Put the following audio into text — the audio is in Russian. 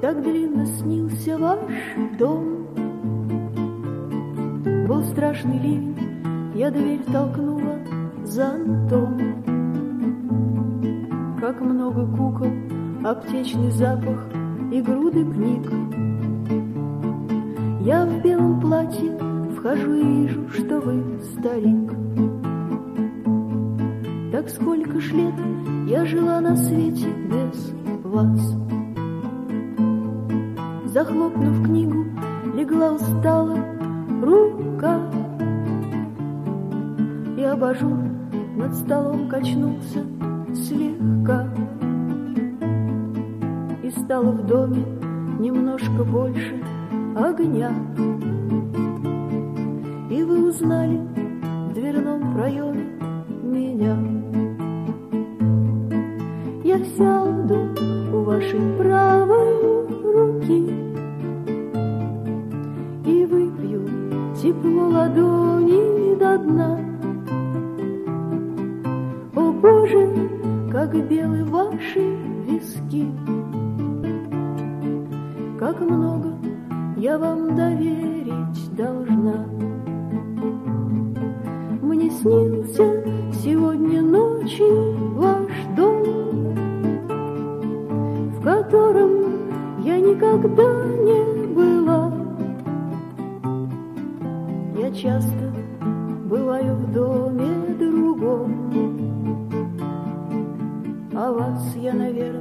Так длинно снился ваш дом. Был страшный ливень, я дверь толкнула зонтом. Как много кукол, аптечный запах и груды книг. Я в белом платье вхожу и вижу, что вы старик. Так сколько ж лет я жила на свете без вас. Захлопнув книгу, легла устала рука, и абажур над столом качнулся слегка. И стало в доме немножко больше огня. И вы узнали в дверном проеме меня. Я сяду у вашей правой руки и выпью тепло ладони до дна. О, Боже, как белы ваши виски, как много я вам доверить должна. Мне снился сегодня ночью ваш дом, в котором я никогда не была. Я часто бываю в доме другом, а вас я, наверное,